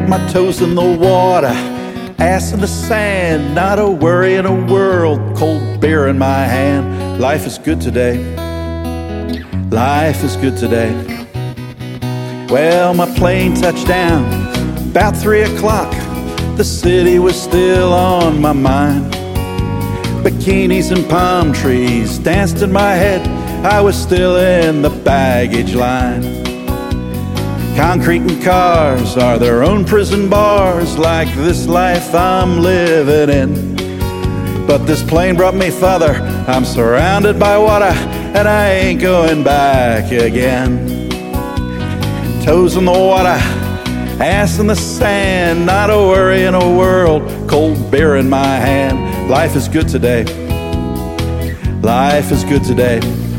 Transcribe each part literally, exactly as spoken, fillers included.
got my toes in the water, ass in the sand, not a worry in a world, cold beer in my hand. Life is good today. Life is good today. Well, my plane touched down about three o'clock. The city was still on my mind. Bikinis and palm trees danced in my head. I was still in the baggage line. Concrete and cars are their own prison bars, like this life I'm living in. But this plane brought me further. I'm surrounded by water, and I ain't going back again. Toes in the water, ass in the sand, not a worry in a world, cold beer in my hand. Life is good today. Life is good today.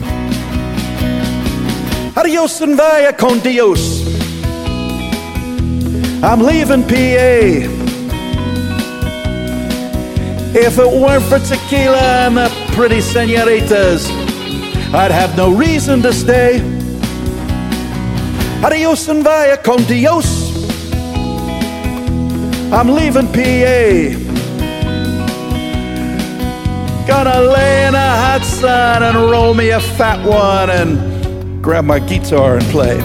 Adios and vaya con Dios. I'm leaving P A. If it weren't for tequila and the pretty senoritas, I'd have no reason to stay. Adios and vaya con Dios. I'm leaving P A. Gonna lay in a hot sun and roll me a fat one and grab my guitar and play.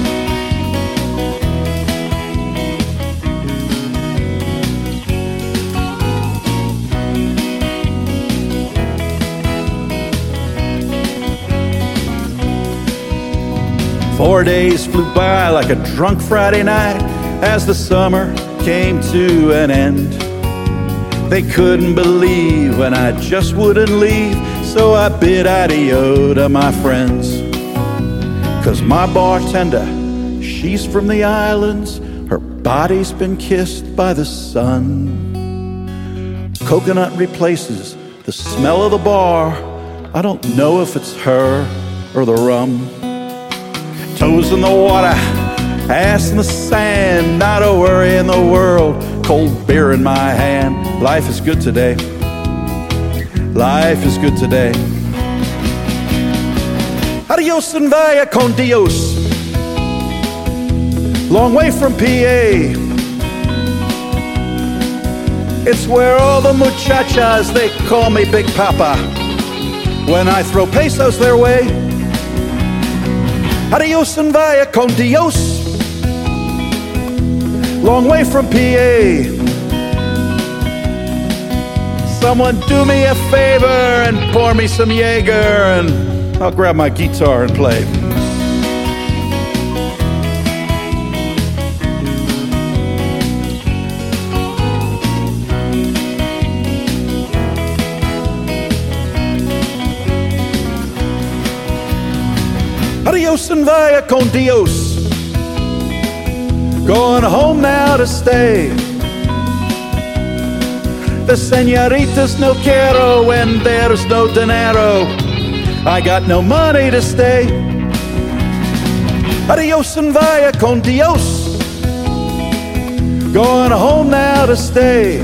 Four days flew by like a drunk Friday night as the summer came to an end. They couldn't believe when I just wouldn't leave, so I bid adieu to my friends. Cause my bartender, she's from the islands, her body's been kissed by the sun. Coconut replaces the smell of the bar. I don't know if it's her or the rum. Toes in the water, ass in the sand, not a worry in the world, cold beer in my hand. Life is good today. Life is good today. Adios and vaya con Dios. Long way from P A. It's where all the muchachas, they call me Big Papa when I throw pesos their way. Adios and vaya con Dios. Long way from P A. Someone do me a favor and pour me some Jaeger, and I'll grab my guitar and play. Adios and vaya con Dios. Going home now to stay. The senoritas no quiero when there's no dinero. I got no money to stay. Adios and vaya con Dios. Going home now to stay.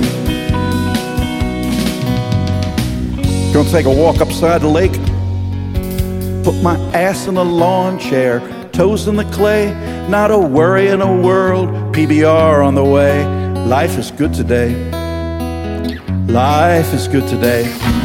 Gonna take a walk upside the lake. Put my ass in the lawn chair, toes in the clay, not a worry in a world, P B R on the way. Life is good today. Life is good today.